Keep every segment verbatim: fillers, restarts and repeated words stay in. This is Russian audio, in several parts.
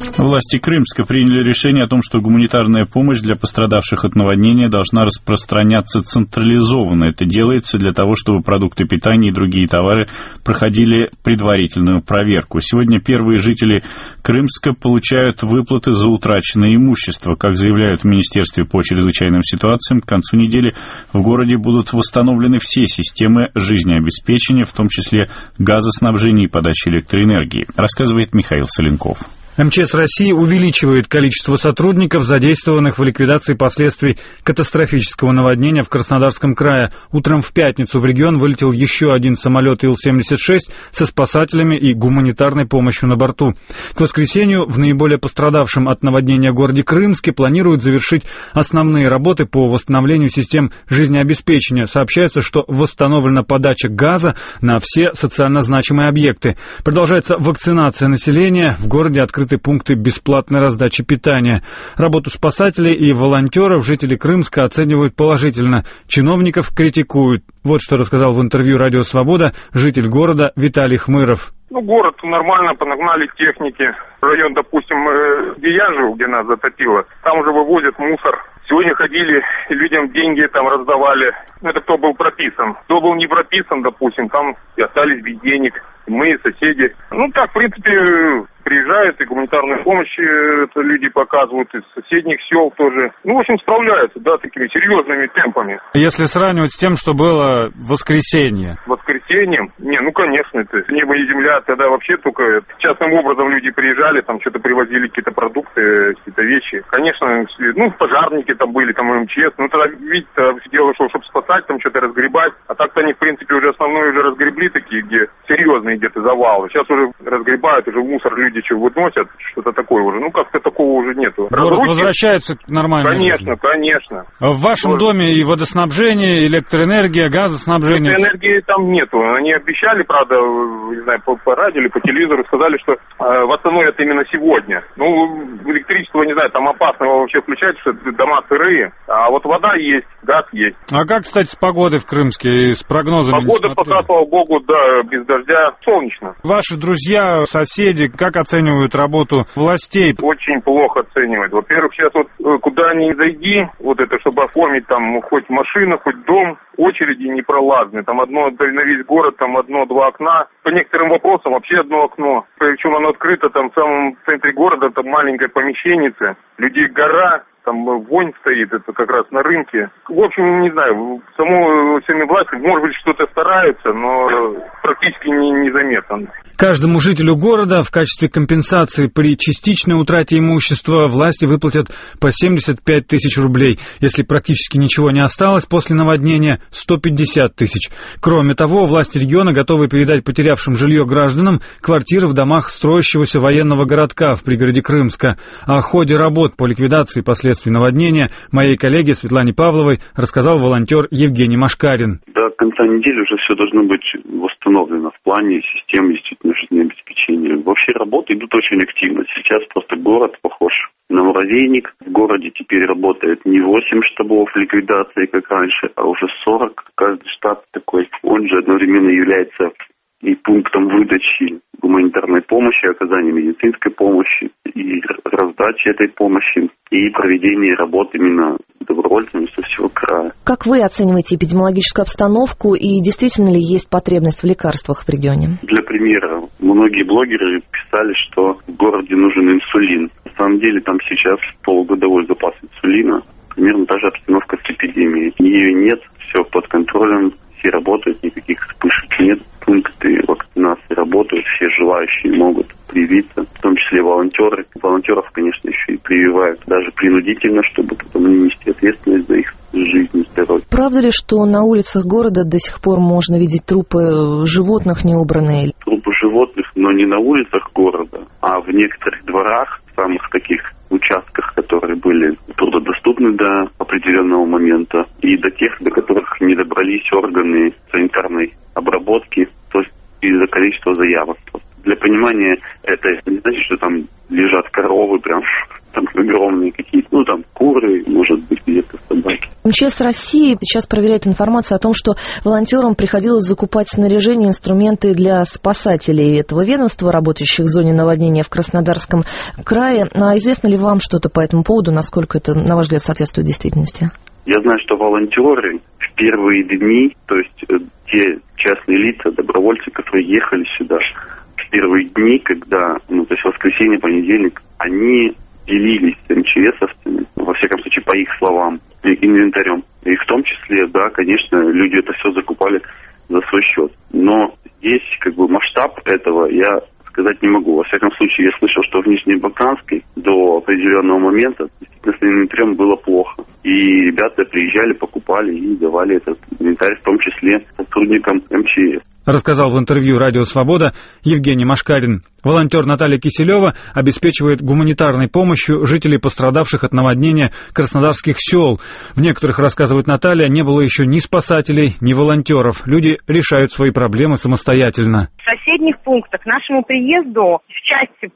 Власти Крымска приняли решение о том, что гуманитарная помощь для пострадавших от наводнения должна распространяться централизованно. Это делается для того, чтобы продукты питания и другие товары проходили предварительную проверку. Сегодня первые жители Крымска получают выплаты за утраченное имущество. Как заявляют в Министерстве по чрезвычайным ситуациям, к концу недели в городе будут восстановлены все системы жизнеобеспечения, в том числе газоснабжения и подачи электроэнергии, рассказывает Михаил Соленков. эм че эс России увеличивает количество сотрудников, задействованных в ликвидации последствий катастрофического наводнения в Краснодарском крае. Утром в пятницу в регион вылетел еще один самолет Ил семьдесят шесть со спасателями и гуманитарной помощью на борту. К воскресенью в наиболее пострадавшем от наводнения городе Крымске планируют завершить основные работы по восстановлению систем жизнеобеспечения. Сообщается, что восстановлена подача газа на все социально значимые объекты. Продолжается вакцинация населения. В городе открыты пункты бесплатной раздачи питания. Работу спасателей и волонтеров жители Крымска оценивают положительно. Чиновников критикуют. Вот что рассказал в интервью «Радио Свобода» житель города Виталий Хмыров. Ну, город нормально, понагнали техники. Район, допустим, где я жил, где нас затопило, там уже вывозят мусор. Сегодня ходили, людям деньги там раздавали. Это кто был прописан. Кто был не прописан, допустим, там и остались без денег. Мы, соседи. Ну, так, в принципе, приезжают, и гуманитарную помощь это люди показывают, из соседних сел тоже. Ну, в общем, справляются, да, такими серьезными темпами. Если сравнивать с тем, что было в воскресенье. Воскресеньем? Не, ну, конечно, это небо и земля, тогда вообще только частным образом люди приезжали, там что-то привозили, какие-то продукты, какие-то вещи. Конечно, ну, пожарники там были, там эм че эс, ну, тогда, видите, дело шло, чтобы спасать, там что-то разгребать. А так-то они, в принципе, уже основное уже разгребли такие, где серьезные где-то завалы. Сейчас уже разгребают, уже мусор люди что выносят, что-то такое уже. Ну, как-то такого уже нету. Город возвращается к нормальной жизни. Конечно, конечно. В вашем Может... доме и водоснабжение, электроэнергия, газоснабжение? Электроэнергии там нету. Они обещали, правда, не знаю, по, по радио или по телевизору, сказали, что э, восстановят именно сегодня. Ну, электричество, не знаю, там опасно его вообще включать, что дома сырые. А вот вода есть, газ есть. А как, кстати, с погодой в Крымске и с прогнозами? Погода, пока, слава богу, да, без дождя, солнечно. Ваши друзья, соседи, как оценивают работу властей? Очень плохо оценивают. Во-первых, сейчас вот куда ни зайди, вот это, чтобы оформить там хоть машину, хоть дом, очереди непролазные. Там одно на весь город, там одно-два окна. По некоторым вопросам вообще одно окно. Причем оно открыто там в самом центре города, там маленькое помещеннице. Людей гора. Там вонь стоит, это как раз на рынке. В общем, не знаю, само всеми властями, может быть, что-то стараются, но практически не, незаметно. Каждому жителю города в качестве компенсации при частичной утрате имущества власти выплатят по семьдесят пять тысяч рублей. Если практически ничего не осталось после наводнения, сто пятьдесят тысяч. Кроме того, власти региона готовы передать потерявшим жилье гражданам квартиры в домах строящегося военного городка в пригороде Крымска. О ходе работ по ликвидации последствий наводнения моей коллеге Светлане Павловой рассказал волонтер Евгений Машкарин. До конца недели уже все должно быть восстановлено в плане системы действительно жизнеобеспечения. Вообще работы идут очень активно. Сейчас просто город похож на муравейник. В городе теперь работает не восемь штабов ликвидации, как раньше, а уже сорок. Каждый штаб такой, он же одновременно является и пунктом выдачи гуманитарной помощи, оказания медицинской помощи, и раздачи этой помощи, и проведения работ именно добровольцами со всего края. Как вы оцениваете эпидемиологическую обстановку и действительно ли есть потребность в лекарствах в регионе? Для примера, многие блогеры писали, что в городе нужен инсулин. На самом деле там сейчас полугодовой запас инсулина, примерно та же обстановка с эпидемией. Ее нет, все под контролем. Все работают, никаких вспышек нет, пункты вакцинации работают, все желающие могут привиться, в том числе волонтеры. Волонтеров, конечно, еще и прививают, даже принудительно, чтобы потом не нести ответственность за их жизнь и здоровье. Правда ли, что на улицах города до сих пор можно видеть трупы животных неубранные? Трупы животных, но не на улицах города, а в некоторых дворах, в самых таких участках, которые были труднодоступны до определенного момента, и до тех, до которых не добрались органы санитарной обработки, то есть из-за количества заявок. Для понимания, это не значит, что там лежат коровы, прям там огромные какие-то, ну там куры, может быть, где-то собаки. МЧС России сейчас проверяет информацию о том, что волонтерам приходилось закупать снаряжение, инструменты для спасателей этого ведомства, работающих в зоне наводнения в Краснодарском крае. А известно ли вам что-то по этому поводу, насколько это, на ваш взгляд, соответствует действительности? Я знаю, что волонтеры в первые дни, то есть те частные лица, добровольцы, которые ехали сюда, в первые дни, когда, ну, то есть воскресенье, понедельник, они делились с МЧСовцами, во всяком случае, по их словам, инвентарем. И в том числе, да, конечно, люди это все закупали за свой счет. Но здесь, как бы, масштаб этого я сказать не могу. Во всяком случае, я слышал, что в Нижнебаканской до определенного момента действительно с инвентарем было плохо. И ребята приезжали, покупали и давали этот инвентарь, в том числе сотрудникам МЧС. Рассказал в интервью «Радио Свобода» Евгений Машкарин. Волонтер Наталья Киселева обеспечивает гуманитарной помощью жителей, пострадавших от наводнения краснодарских сел. В некоторых, рассказывает Наталья, не было еще ни спасателей, ни волонтеров. Люди решают свои проблемы самостоятельно. В соседних пунктах к нашему приезду в части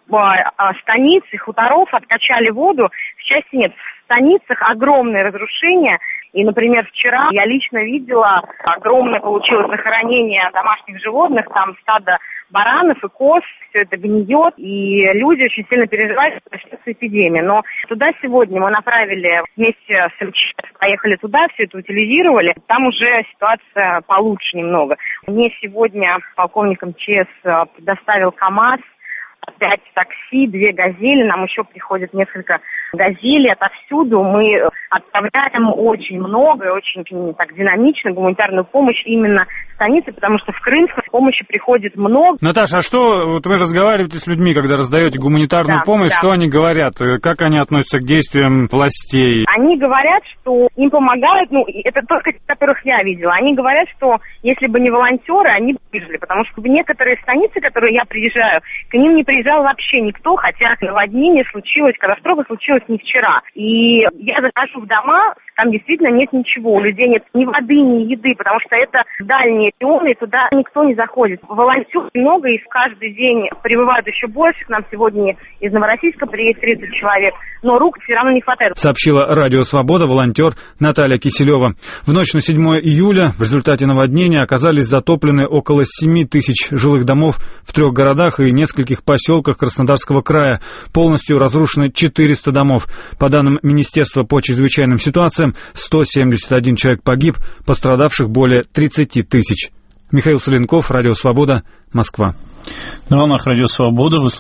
станиц и хуторов откачали воду, в части нет. В станицах огромные разрушения. И, например, вчера я лично видела, огромное получилось захоронение домашних животных, там стадо баранов и коз, все это гниет, и люди очень сильно переживают, что начнется эпидемия. Но туда сегодня мы направили вместе с МЧС, поехали туда, все это утилизировали, там уже ситуация получше немного. Мне сегодня полковник МЧС предоставил КАМАЗ, пять такси, две газели, нам еще приходит несколько газелей отовсюду. Мы отправляем очень много, очень так динамично гуманитарную помощь именно в станице, потому что в Крымск помощи приходит много. Наташа, а что, вот вы разговариваете с людьми, когда раздаете гуманитарную да, помощь, да. Что они говорят? Как они относятся к действиям властей? Они говорят, что им помогают, ну, это только те, которых я видела, они говорят, что если бы не волонтеры, они бы выжили, потому что некоторые станицы, которые я приезжаю, к ним не приезжал вообще никто, хотя наводнение случилось, катастрофа случилась не вчера. И я захожу в дома, там действительно нет ничего, у людей нет ни воды, ни еды, потому что это дальние регионы, и туда никто не заходит. Волонтеров много, и каждый день прибывают еще больше. К нам сегодня из Новороссийска приедет тридцать человек, но рук все равно не хватает. Сообщила «Радио Свобода» волонтер Наталья Киселева. В ночь на седьмое июля в результате наводнения оказались затоплены около семи тысяч жилых домов в трех городах и нескольких поселках Краснодарского края. Полностью разрушены четыреста домов. По данным Министерства по чрезвычайным ситуациям, сто семьдесят один человек погиб, пострадавших более тридцати тысяч. Михаил Соленков, «Радио Свобода», Москва. На волнах «Радио Свобода» вы